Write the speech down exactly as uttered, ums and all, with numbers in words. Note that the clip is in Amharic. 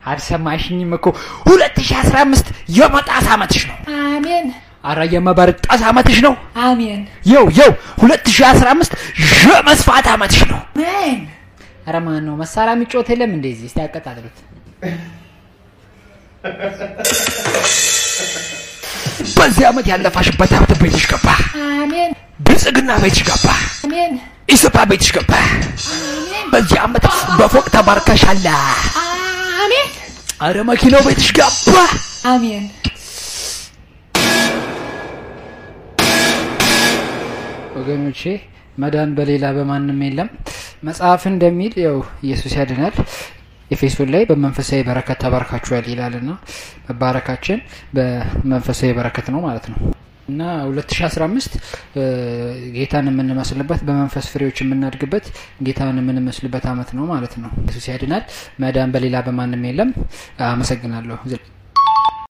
አልሰማሽኝም እኮ ሁለት ሺህ አስራ አምስት የመጣስ አመትሽ ነው። አሜን። አረ የመበርጣስ አመትሽ ነው። አሜን። የው የው ሁለት ሺህ አስራ አምስት የመስፋት አመትሽ ነው። አሜን። አረ ማን ነው መሳሪያ የሚጮት የለም እንደዚህ እስቲ ያቀጣጥሉት። በዚህ አመት ያለፋሽበት ሀብት ቤትሽ ገባ። አሜን። ብልጽግና ቤትሽ ገባ። አሜን። ኢሰፓ ቤትሽ ገባ። አሜን። በዚህ አመት በፎቅ ተባርከሻል። አሜን። አረ መኪናው ቤትሽ ገባ። አሜን። ወገኖቼ መዳን በሌላ በማንም የለም። መጽሐፍ እንደሚል ያው ኢየሱስ ያድናል። ኤፌሶን ላይ በመንፈሳዊ በረከት ተባርካችኋል ይላልና መባረካችን በመንፈሳዊ በረከት ነው ማለት ነው። እና ሁለት ሺህ አስራ አምስት ጌታን የምንመስልበት በመንፈስ ፍሬዎች የምናድግበት ጌታን የምንመስልበት አመት ነው ማለት ነው። ኢየሱስ ያድናል። መዳን በሌላ በማንም የለም። አመሰግናለሁ።